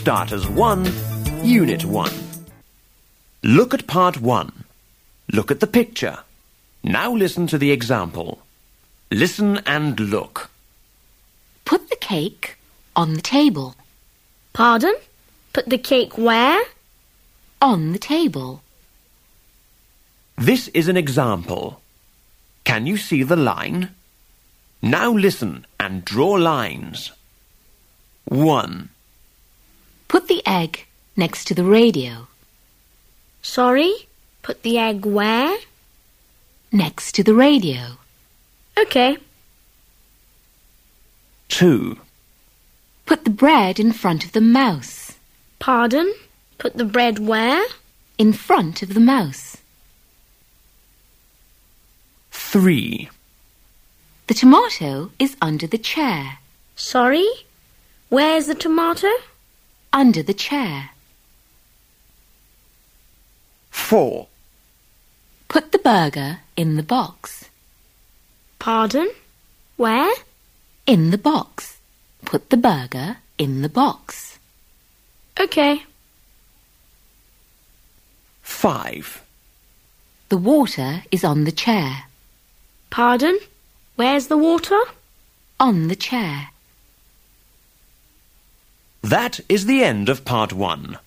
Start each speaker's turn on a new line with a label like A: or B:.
A: Starters 1, Unit 1. Look at Part 1. Look at the picture. Now listen to the example. Listen and look.
B: Put the cake on the table.
C: Pardon? Put the cake where?
B: On the table.
A: This is an example. Can you see the line? Now listen and draw lines. 1.
B: Put the egg next to the radio.
C: Sorry? Put the egg where?
B: Next to the radio.
C: Okay.
A: 2.
B: Put the bread in front of the mouse.
C: Pardon? Put the bread where?
B: In front of the mouse.
A: 3.
B: The tomato is under the chair.
C: Sorry? Where's the tomato?
B: Under the chair.
A: 4.
B: Put the burger in the box.
C: Pardon? Where?
B: In the box. Put the burger in the box.
C: Okay.
A: 5.
B: The water is on the chair.
C: Pardon? Where's the water?
B: On the chair.
A: That is the end of Part 1.